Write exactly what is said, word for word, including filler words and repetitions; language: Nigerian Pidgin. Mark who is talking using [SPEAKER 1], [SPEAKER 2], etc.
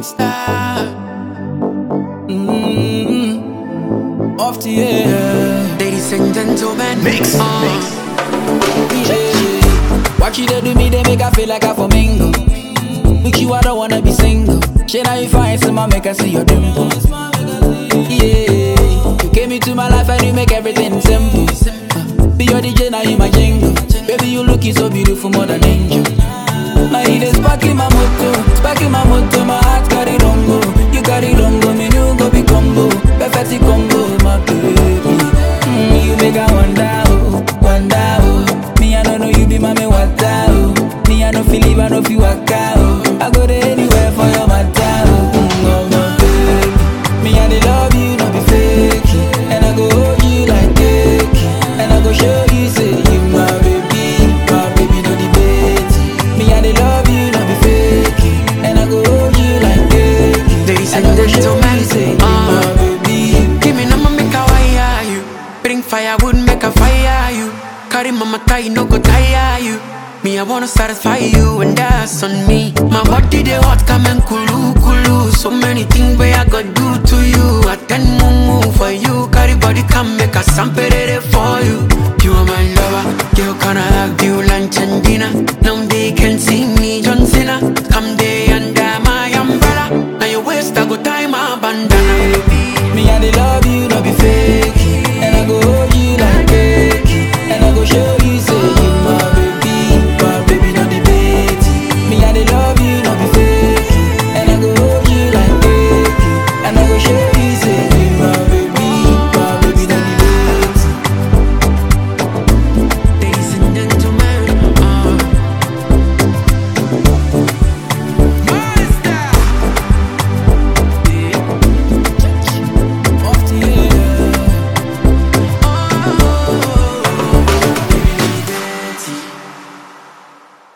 [SPEAKER 1] monster.
[SPEAKER 2] Mm-hmm. Off to yeah.
[SPEAKER 1] Ladies and gentlemen,
[SPEAKER 3] Mix,
[SPEAKER 1] uh,
[SPEAKER 3] mix.
[SPEAKER 2] Yeah. What you dey do me, they make I feel like a flamingo. With you, I don't wanna be single. Shit, now you find some, I make I see your dimple. Yeah, you came into my life and you make everything simple. Uh, be your D J, now you my jingle. Baby, you looking so beautiful, more than angel. Now you dey sparking my motor, sparking my motor, my heart carry longo. You carry longo, me you go be combo, perfect combo, my baby. Mm, you make I wonder, oh, wonder, oh. Me I don't know you be my me water, oh. Me I don't feel it, I don't feel waka, oh. I go there anywhere for your matter, oh, mm, oh my baby. Me I dey love you, not be fake, and I go hold you like cake, and I go show you say you my baby, my baby no debate. Me I dey love you, not be fake, and I go hold you like cake,
[SPEAKER 1] ladies
[SPEAKER 2] and
[SPEAKER 1] and
[SPEAKER 2] I go show
[SPEAKER 1] gentlemen,
[SPEAKER 2] you say you my
[SPEAKER 1] uh,
[SPEAKER 2] baby.
[SPEAKER 1] give me number, make a wire you. Bring firewood, make a fire you. Carry mama tie, no go tire you. Me, I wanna satisfy you, and that's on me. My body, they hot, come and kulu kulu. So many things where I gotta do to you. I can move for you. Carry body, come make a sample for you. You are my lover, girl, can I have you